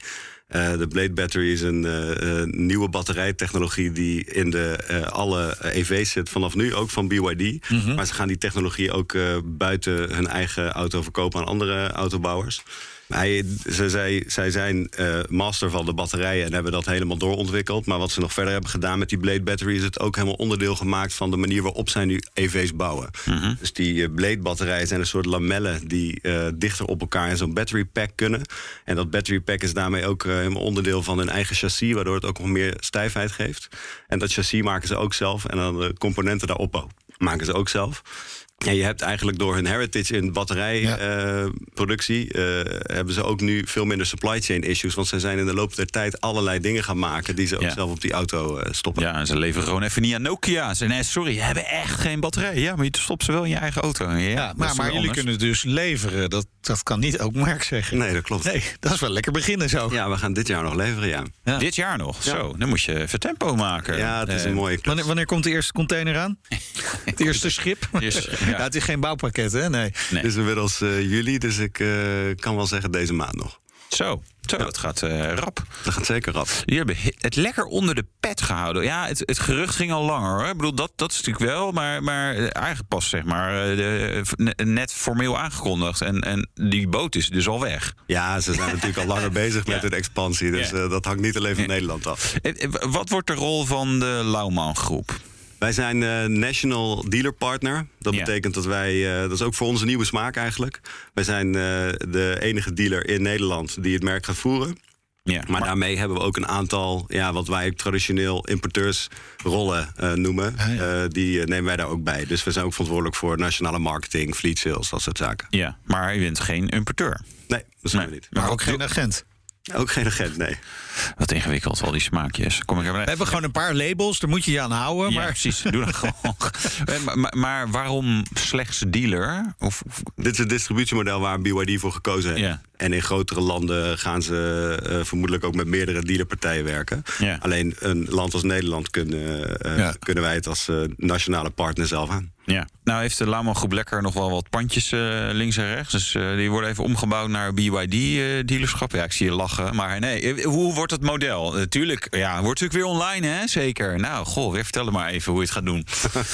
Uh, de Blade Battery is een uh, uh, nieuwe batterijtechnologie die in de, uh, alle E V's zit vanaf nu, ook van B Y D. Mm-hmm. Maar ze gaan die technologie ook uh, buiten hun eigen auto verkopen aan andere autobouwers. Hij, ze, zij, zij zijn uh, master van de batterijen en hebben dat helemaal doorontwikkeld. Maar wat ze nog verder hebben gedaan met die Blade Battery is het ook helemaal onderdeel gemaakt van de manier waarop zij nu E V's bouwen. Mm-hmm. Dus die uh, Blade batterijen zijn een soort lamellen die uh, dichter op elkaar in zo'n battery pack kunnen. En dat battery pack is daarmee ook uh, helemaal onderdeel van hun eigen chassis, waardoor het ook nog meer stijfheid geeft. En dat chassis maken ze ook zelf en dan de componenten daarop maken ze ook zelf. En je hebt eigenlijk door hun heritage in batterijproductie... Ja. Uh, hebben ze ook nu veel minder supply chain issues. Want ze zijn in de loop der tijd allerlei dingen gaan maken... die ze ook ja. zelf op die auto uh, stoppen. Ja, en ze leveren gewoon even niet aan Nokia. Ze nee, sorry, je hebt echt geen batterij. Ja, maar je stopt ze wel in je eigen auto. Ja, ja maar maar jullie kunnen dus leveren. Dat, dat kan niet ook Merck zeggen. Nee, dat klopt. Nee, dat is wel lekker beginnen zo. Ja, we gaan dit jaar nog leveren, ja. ja. Dit jaar nog? Ja. Zo, dan moet je even tempo maken. Ja, het is uh, een mooie klus. Wanneer, wanneer komt de eerste container aan? Het eerste schip? Eerste, ja. Ja, het is geen bouwpakket, hè? Nee. nee. Het is inmiddels uh, juli, dus ik uh, kan wel zeggen deze maand nog. Zo, zo ja. dat gaat uh, rap. Dat gaat zeker rap. Jullie hebben het lekker onder de pet gehouden. Ja, het, het gerucht ging al langer, hoor. Ik bedoel, dat, dat is natuurlijk wel, maar, maar eigenlijk pas, zeg maar, de, net formeel aangekondigd. En, en die boot is dus al weg. Ja, ze zijn natuurlijk al langer bezig met ja. de expansie. Dus ja. uh, dat hangt niet alleen van ja. Nederland af. Wat wordt de rol van de Lauman Groep? Wij zijn uh, National Dealer Partner. Dat ja. betekent dat wij, uh, dat is ook voor ons een nieuwe smaak eigenlijk. Wij zijn uh, de enige dealer in Nederland die het merk gaat voeren. Ja, maar, maar daarmee hebben we ook een aantal, ja, wat wij traditioneel importeursrollen uh, noemen. Ah, ja. uh, die uh, nemen wij daar ook bij. Dus we zijn ook verantwoordelijk voor nationale marketing, fleet sales, dat soort zaken. Ja, maar je bent geen importeur. Nee, dat zijn nee. we niet. Maar ook geen agent. Ook geen agent, nee. Wat ingewikkeld, al die smaakjes. Kom ik we hebben gewoon een paar labels, daar moet je je aan houden. Ja, maar... precies, doe dat gewoon. maar, maar, maar waarom slechts dealer? Of... Dit is het distributiemodel waar B Y D voor gekozen heeft. Ja. En in grotere landen gaan ze uh, vermoedelijk ook met meerdere dealerpartijen werken. Ja. Alleen een land als Nederland kunnen, uh, ja. kunnen wij het als uh, nationale partner zelf aan. Ja, nou heeft de Lauman Groep Lekker nog wel wat pandjes uh, links en rechts. Dus uh, die worden even omgebouwd naar B Y D-dealerschap. Uh, ja, ik zie je lachen. Maar nee, hoe wordt het model? Natuurlijk, uh, ja, wordt natuurlijk weer online, hè? Zeker. Nou, goh, weer vertel maar even hoe je het gaat doen.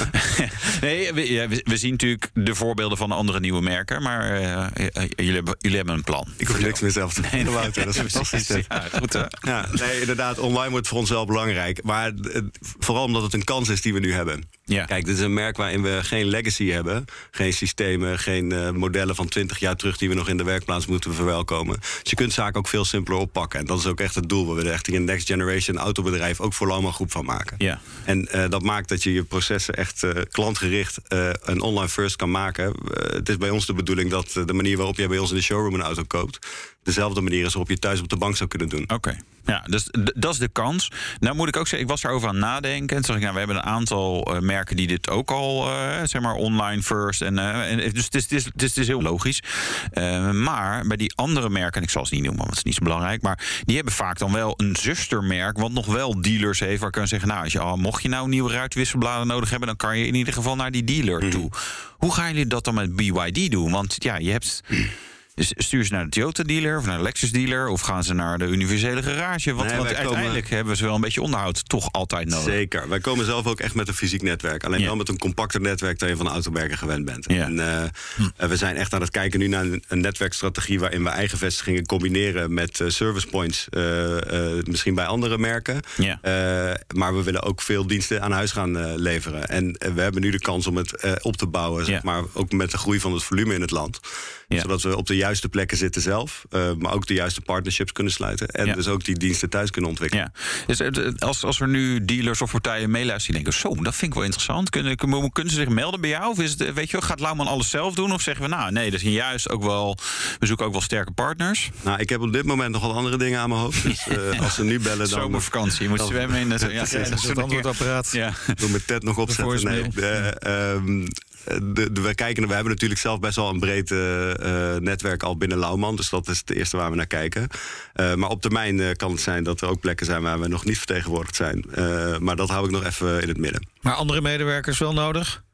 nee, we, ja, we, we zien natuurlijk de voorbeelden van de andere nieuwe merken. Maar uh, uh, jullie, hebben, jullie hebben een plan. Ik hoef niks meer zelf te doen. Nee, dat is fantastisch. Ja, goed, hè? Ja, nee, inderdaad, online wordt voor ons wel belangrijk. Maar uh, vooral omdat het een kans is die we nu hebben. Ja. Kijk, dit is een merk waarin we geen legacy hebben. Geen systemen, geen uh, modellen van twintig jaar terug die we nog in de werkplaats moeten verwelkomen. Dus je kunt zaken ook veel simpeler oppakken. En dat is ook echt het doel. We willen echt een next generation autobedrijf ook voor Lauman Groep van maken. Ja. En uh, dat maakt dat je je processen echt uh, klantgericht uh, en online first kan maken. Uh, het is bij ons de bedoeling dat uh, de manier waarop jij bij ons in de showroom een auto koopt dezelfde manier is waarop je thuis op de bank zou kunnen doen. Oké. Okay. Ja, dus d- dat is de kans. Nou moet ik ook zeggen, ik was daarover aan het nadenken. En toen dacht ik, nou, we hebben een aantal uh, merken die dit ook al, uh, zeg maar, online first. En, uh, en, dus het is, het, is, het, is, het is heel logisch. Uh, maar bij die andere merken, en ik zal ze niet noemen, want het is niet zo belangrijk. Maar die hebben vaak dan wel een zustermerk, wat nog wel dealers heeft. Waar je kan zeggen, nou, als je, oh, mocht je nou nieuwe ruitwisselbladen nodig hebben, dan kan je in ieder geval naar die dealer toe. Mm. Hoe gaan jullie dat dan met B Y D doen? Want ja, je hebt... Dus stuur ze naar de Toyota-dealer of naar de Lexus-dealer... of gaan ze naar de universele garage? Want, nee, want uiteindelijk komen... hebben ze wel een beetje onderhoud toch altijd nodig. Zeker. Wij komen zelf ook echt met een fysiek netwerk. Alleen ja. wel met een compacter netwerk dan je van de automerken gewend bent. Ja. En, uh, hm. we zijn echt aan het kijken nu naar een, een netwerkstrategie... waarin we eigen vestigingen combineren met uh, service points. Uh, uh, misschien bij andere merken. Ja. Uh, maar we willen ook veel diensten aan huis gaan uh, leveren. En uh, we hebben nu de kans om het uh, op te bouwen. Zeg ja. maar ook met de groei van het volume in het land. Ja. Zodat we op de juiste plekken zitten zelf. Uh, maar ook de juiste partnerships kunnen sluiten. En ja. dus ook die diensten thuis kunnen ontwikkelen. Ja. Dus als, als er nu dealers of partijen meeluisteren... die denken, zo, dat vind ik wel interessant. Kunnen, kunnen ze zich melden bij jou? Of is het, weet je wel, gaat Lauman alles zelf doen? Of zeggen we, nou, nee, dat is juist ook wel... we zoeken ook wel sterke partners? Nou, ik heb op dit moment nogal andere dingen aan mijn hoofd. Dus uh, als ze nu bellen, dan... Zomervakantie, je moet zwemmen in het... Ja, ja, het antwoordapparaat. Ja. Doe mijn Ted nog opzetten. Nee, de, um, De, de, we, kijken, we hebben natuurlijk zelf best wel een breed uh, uh, netwerk al binnen Lauman. Dus dat is het eerste waar we naar kijken. Uh, maar op termijn uh, kan het zijn dat er ook plekken zijn waar we nog niet vertegenwoordigd zijn. Uh, maar dat hou ik nog even in het midden. Maar andere medewerkers wel nodig?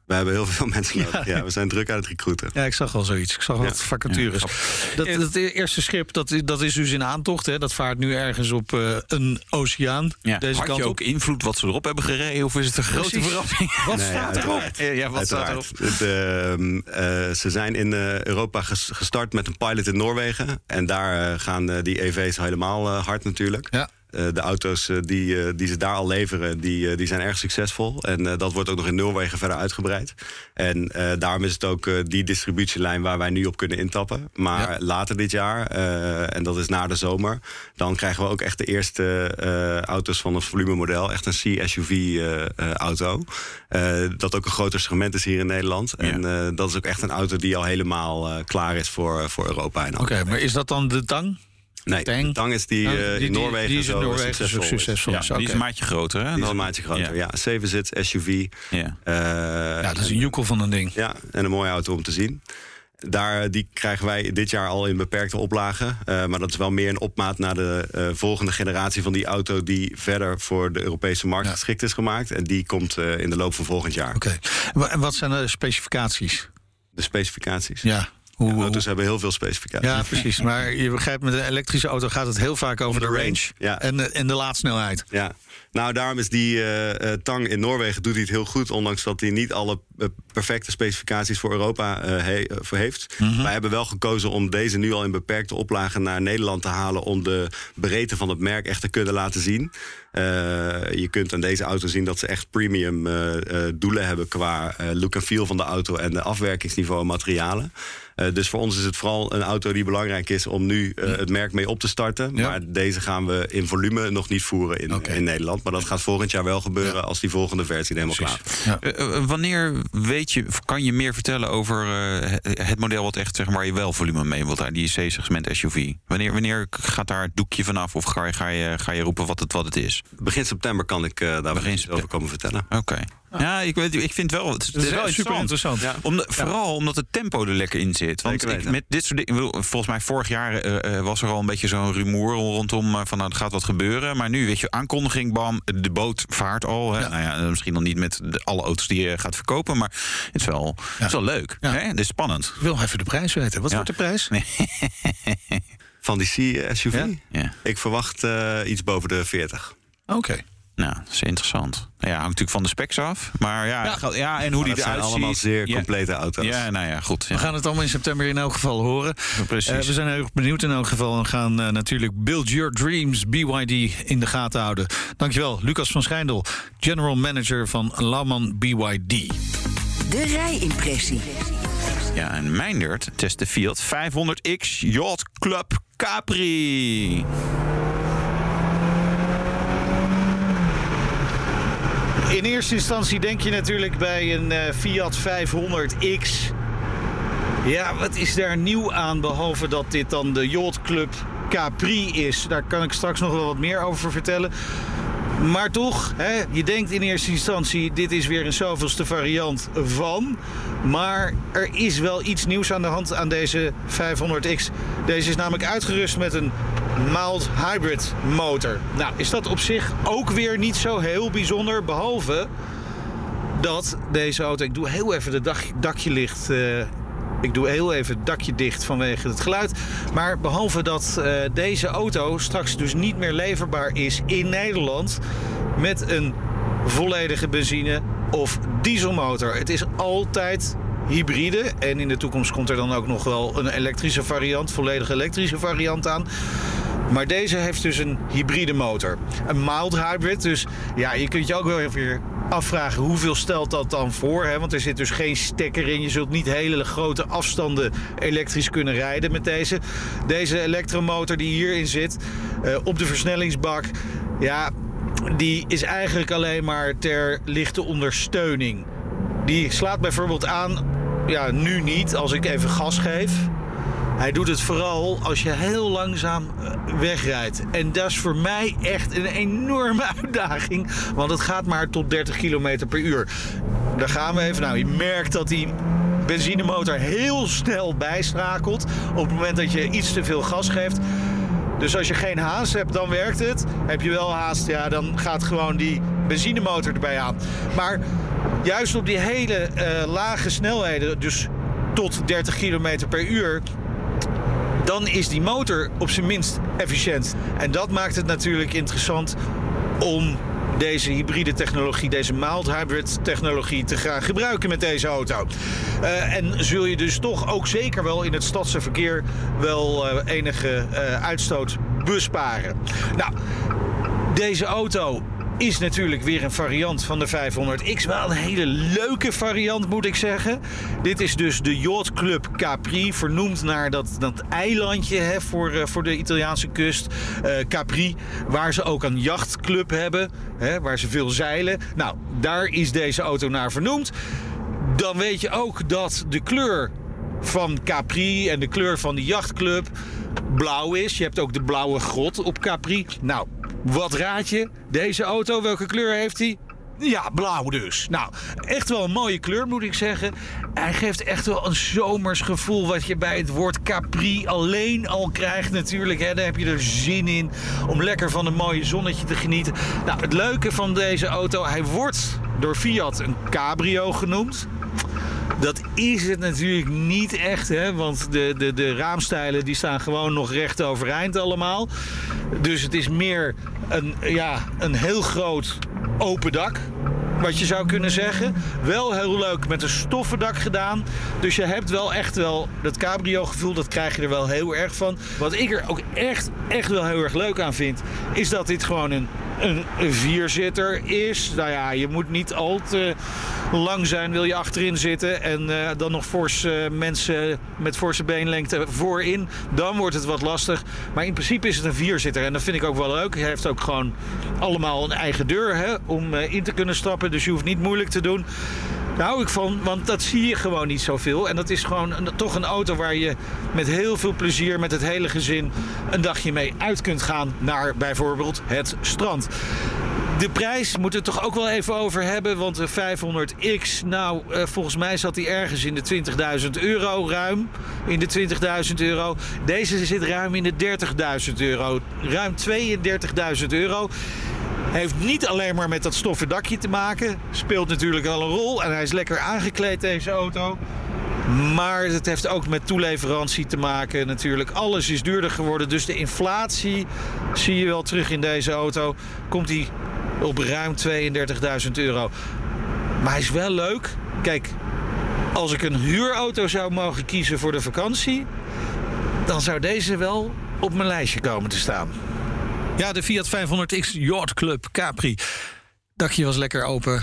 We hebben heel veel mensen nodig. Ja, Ja. we zijn druk aan het recruiten. Ja, ik zag al zoiets. Ik zag wat Ja. vacatures. Ja, dat, dat eerste schip, dat, is- dat is dus in aantocht. Hè? Dat vaart nu ergens op uh, een oceaan. Ja. Deze Had kant je op. ook invloed wat ze erop hebben gereden? Of is het een grote Precies. verrassing? Wat Nee, staat erop? uiteraard. Ja, ja, wat staat erop? Uiteraard. Het, ehm, eh, ze zijn in uh, Europa ges- gestart met een pilot in Noorwegen. En daar uh, gaan uh, die E V's helemaal uh, hard natuurlijk. Ja. Uh, de auto's uh, die, uh, die ze daar al leveren, die, uh, die zijn erg succesvol. En uh, dat wordt ook nog in Noorwegen verder uitgebreid. En uh, daarom is het ook uh, die distributielijn waar wij nu op kunnen intappen. Maar Ja. later dit jaar, uh, en dat is na de zomer, dan krijgen we ook echt de eerste uh, auto's van een volumemodel. Echt een C S U V-auto. Uh, uh, dat ook een groter segment is hier in Nederland. Ja. En uh, dat is ook echt een auto die al helemaal uh, klaar is voor, voor Europa. En Oké, maar is dat dan de Tang? Nee, Tang? de Tang is die, Ja, uh, die- in Noorwegen die is in zo Noorwegen succesvol. zo succesvol. Ja, is. die is Oké. een maatje groter, hè? Die is Dan- een maatje groter, Ja. ja. zeven zits S U V. Ja. Uh, Ja, dat is een joekel van een ding. Ja, en een mooie auto om te zien. Daar, die krijgen wij dit jaar al in beperkte oplagen. Uh, maar dat is wel meer een opmaat naar de uh, volgende generatie van die auto... die verder voor de Europese markt Ja. geschikt is gemaakt. En die komt uh, in de loop van volgend jaar. Oké. En En wat zijn de specificaties? De specificaties. Ja. Hoe, De auto's hoe- hebben heel veel specificaties. ja, precies. Maar je begrijpt, met een elektrische auto gaat het heel vaak over de de range. range, ja. En, de- en de laadsnelheid. Ja, nou daarom is die uh, uh, Tang in Noorwegen doet hij het heel goed... ondanks dat hij niet alle uh, perfecte specificaties voor Europa uh, he, uh, voor heeft. Mhm. Wij hebben wel gekozen om deze nu al in beperkte oplagen... naar Nederland te halen om de breedte van het merk echt te kunnen laten zien. Uh, je kunt aan deze auto zien dat ze echt premium uh, uh, doelen hebben... qua uh, look en feel van de auto en de afwerkingsniveau en materialen. Uh, dus voor ons is het vooral een auto die belangrijk is... om nu uh, het merk mee op te starten. Ja. Maar deze gaan we in volume nog niet voeren in, Oké. in Nederland. Maar dat gaat volgend jaar wel gebeuren Ja. als die volgende versie helemaal klaar is. Ja. Uh, uh, wanneer weet je, of kan je meer vertellen over uh, het model wat echt, zeg maar, je wel volume mee wilt, die C-segment S U V? Wanneer, wanneer gaat daar het doekje vanaf of ga je, ga je, ga je roepen wat het, wat het is? Begin september kan ik uh, daar Begin iets september. over komen vertellen. Oké. Okay. Ja, ik, weet, ik vind wel, het is, het Dat is is wel wel super interessant. interessant. Ja. Om, vooral omdat het tempo er lekker in zit. Want Zeker ik, weten. met dit soort dingen, ik bedoel, volgens mij vorig jaar uh, uh, was er al een beetje zo'n rumoer rondom uh, van nou, er gaat wat gebeuren. Maar nu, weet je, aankondiging, bam, de boot vaart al. Hè. Ja. Nou ja, misschien nog niet met de, alle auto's die je gaat verkopen, maar het is wel, Ja. het is wel leuk. Ja. Hè? Het is spannend. Ik wil even de prijs weten. Wat Ja. wordt de prijs? Van die C S U V? Ja? Ja. Ik verwacht uh, iets boven de veertig. Oké. Nou, dat is interessant. Nou ja, hangt natuurlijk van de specs af. Maar ja, Ja. ja. ja en hoe die dat zijn eruit allemaal ziet. zeer Ja. complete auto's. Ja, nou ja, goed. Ja. We gaan het allemaal in september in elk geval horen. Precies. Uh, we zijn heel erg benieuwd in elk geval. We gaan uh, natuurlijk Build Your Dreams, B Y D, in de gaten houden. Dankjewel, Lucas van Schijndel, General Manager van Lauman B Y D. De rijimpressie. Ja, en Meindert test de Fiat vijfhonderd X Yacht Club Capri. In eerste instantie denk je natuurlijk bij een uh, Fiat vijfhonderd X... ja, wat is daar nieuw aan, behalve dat dit dan de Yacht Club Capri is. Daar kan ik straks nog wel wat meer over vertellen. Maar toch, hè, je denkt in eerste instantie, dit is weer een zoveelste variant van. Maar er is wel iets nieuws aan de hand aan deze vijfhonderd X. Deze is namelijk uitgerust met een mild hybrid motor. Nou, is dat op zich ook weer niet zo heel bijzonder, behalve dat deze auto... Ik doe heel even het dak, dakje licht... Uh, Ik doe heel even het dakje dicht vanwege het geluid. Maar behalve dat uh, deze auto straks dus niet meer leverbaar is in Nederland... met een volledige benzine- of dieselmotor. Het is altijd hybride. En in de toekomst komt er dan ook nog wel een elektrische variant... volledig elektrische variant aan. Maar deze heeft dus een hybride motor. Een mild hybrid. Dus ja, je kunt je ook wel even afvragen hoeveel stelt dat dan voor. Hè? Want er zit dus geen stekker in. Je zult niet hele grote afstanden elektrisch kunnen rijden met deze. Deze elektromotor die hierin zit, uh, op de versnellingsbak... ja, die is eigenlijk alleen maar ter lichte ondersteuning. Die slaat bijvoorbeeld aan, ja, nu niet, als ik even gas geef... Hij doet het vooral als je heel langzaam wegrijdt. En dat is voor mij echt een enorme uitdaging. Want het gaat maar tot dertig kilometer per uur. Daar gaan we even. Nou, je merkt dat die benzinemotor heel snel bijstrakelt. Op het moment dat je iets te veel gas geeft. Dus als je geen haast hebt, dan werkt het. Heb je wel haast, ja, dan gaat gewoon die benzinemotor erbij aan. Maar juist op die hele uh, lage snelheden, dus tot dertig kilometer per uur... dan is die motor op zijn minst efficiënt. En dat maakt het natuurlijk interessant om deze hybride technologie, deze mild hybrid technologie te gaan gebruiken met deze auto. Uh, en zul je dus toch ook zeker wel in het stadse verkeer wel uh, enige uh, uitstoot besparen. Nou, deze auto is natuurlijk weer een variant van de vijfhonderd X. Wel een hele leuke variant, moet ik zeggen. Dit is dus de Yacht Club Capri, vernoemd naar dat, dat eilandje hè, voor, uh, voor de Italiaanse kust. Uh, Capri, waar ze ook een jachtclub hebben, hè, waar ze veel zeilen. Nou, daar is deze auto naar vernoemd. Dan weet je ook dat de kleur van Capri en de kleur van de jachtclub blauw is. Je hebt ook de blauwe grot op Capri. Nou, wat raad je? Deze auto, welke kleur heeft hij? Ja, blauw dus. Nou, echt wel een mooie kleur, moet ik zeggen. Hij geeft echt wel een zomers gevoel wat je bij het woord Capri alleen al krijgt natuurlijk. Hè. Daar heb je er zin in om lekker van een mooie zonnetje te genieten. Nou, het leuke van deze auto, hij wordt door Fiat een cabrio genoemd. Dat is het natuurlijk niet echt, hè? Want de, de, de raamstijlen die staan gewoon nog recht overeind allemaal. Dus het is meer een, ja, een heel groot open dak, wat je zou kunnen zeggen. Wel heel leuk met een stoffen dak gedaan. Dus je hebt wel echt wel dat cabrio gevoel, dat krijg je er wel heel erg van. Wat ik er ook echt, echt wel heel erg leuk aan vind, is dat dit gewoon een Een, een vierzitter is. Nou ja, je moet niet al te lang zijn, wil je achterin zitten. En uh, dan nog forse mensen met forse beenlengte voorin. Dan wordt het wat lastig. Maar in principe is het een vierzitter. En dat vind ik ook wel leuk. Hij heeft ook gewoon allemaal een eigen deur hè, om uh, in te kunnen stappen. Dus je hoeft niet moeilijk te doen. Daar hou ik van, want dat zie je gewoon niet zoveel. En dat is gewoon een, toch een auto waar je met heel veel plezier, met het hele gezin, een dagje mee uit kunt gaan naar bijvoorbeeld het strand. De prijs moeten we het toch ook wel even over hebben. Want de vijfhonderd X, nou, uh, volgens mij zat die ergens in de twintigduizend euro ruim. In de twintigduizend euro. Deze zit ruim in de dertigduizend euro. Ruim tweeëndertigduizend euro. Heeft niet alleen maar met dat stoffen dakje te maken. Speelt natuurlijk wel een rol. En hij is lekker aangekleed, deze auto. Maar het heeft ook met toeleverantie te maken natuurlijk. Alles is duurder geworden. Dus de inflatie zie je wel terug in deze auto. Komt hij op ruim tweeëndertigduizend euro. Maar hij is wel leuk. Kijk, als ik een huurauto zou mogen kiezen voor de vakantie, dan zou deze wel op mijn lijstje komen te staan. Ja, de Fiat vijfhonderd X Yacht Club Capri. Dakje was lekker open.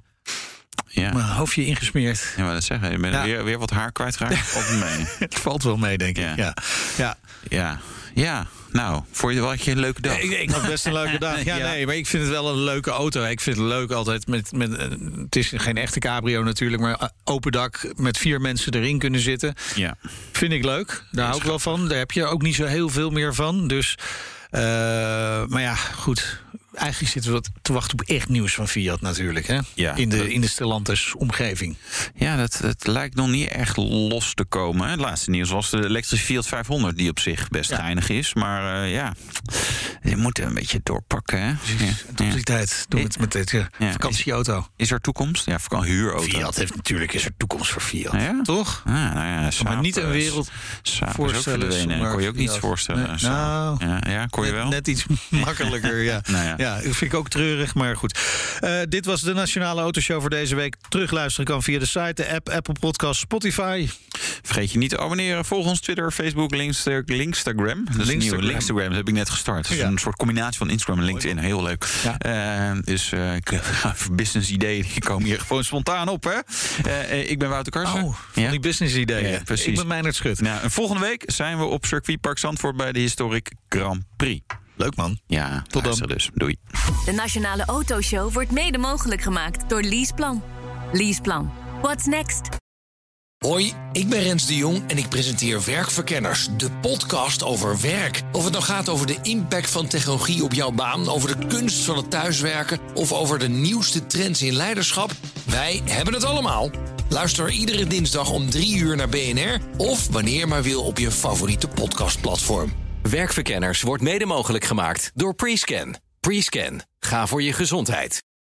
Ja. Mijn hoofdje ingesmeerd. Ja, maar dat zeggen. Je bent ja. weer, weer wat haar kwijtgeraakt. Of mee? Het valt wel mee, denk ik. Ja. Ja. Ja. ja. ja. Nou, vond je wel een leuke dag? Ik, ik had best een leuke dag. Ja, ja, nee, maar ik vind het wel een leuke auto. Ik vind het leuk altijd met, met... Het is geen echte cabrio natuurlijk, maar open dak met vier mensen erin kunnen zitten. Ja. Vind ik leuk. Daar hou ik wel van. Daar heb je ook niet zo heel veel meer van. Dus, uh, maar ja, goed. Eigenlijk zitten we te wachten op echt nieuws van Fiat natuurlijk. Hè? Ja, in de, in de Stellantis omgeving. Ja, dat, dat lijkt nog niet echt los te komen. Het laatste nieuws was de elektrische Fiat vijfhonderd... die op zich best ja. geinig is. Maar uh, ja, je moet een beetje doorpakken. Hè? Precies. Ja. Tot die tijd doen we het met deze ja. vakantieauto. Is, is er toekomst? Ja, een huurauto. Fiat heeft natuurlijk is er toekomst voor Fiat. Ja? Toch? Ah, nou ja, Saab, maar niet een wereld voorstellen. Nee, kon je ook niets voorstellen. Nee, nou, ja, ja, kon je net, wel? Net iets makkelijker, ja. nou ja. Ja, dat vind ik ook treurig, maar goed. Uh, dit was de Nationale Autoshow voor deze week. Terugluisteren kan via de site, de app, Apple Podcasts, Spotify. Vergeet je niet te abonneren. Volg ons Twitter, Facebook, Linkster, Linkstagram. Dat is Linkstagram. Nieuw. Linkstagram dat heb ik net gestart. Dat is ja. een soort combinatie van Instagram en LinkedIn. Heel leuk. Ja. Uh, dus uh, business ideeën die komen hier gewoon spontaan op. Hè? Uh, ik ben Wouter Karsen. Oh, van ja? die business ideeën. Ja, precies. Ik ben Meijnerd Schut. Nou, en volgende week zijn we op Circuitpark Zandvoort bij de Historic Grand Prix. Leuk man. Ja, tot dan. Dus. Doei. De Nationale Autoshow wordt mede mogelijk gemaakt door Leaseplan. Leaseplan. What's next? Hoi, ik ben Rens de Jong en ik presenteer Werkverkenners, de podcast over werk. Of het nou gaat over de impact van technologie op jouw baan, over de kunst van het thuiswerken of over de nieuwste trends in leiderschap, wij hebben het allemaal. Luister iedere dinsdag om drie uur naar B N R of wanneer je maar wil op je favoriete podcastplatform. Werkverkenners wordt mede mogelijk gemaakt door Prescan. Prescan. Ga voor je gezondheid.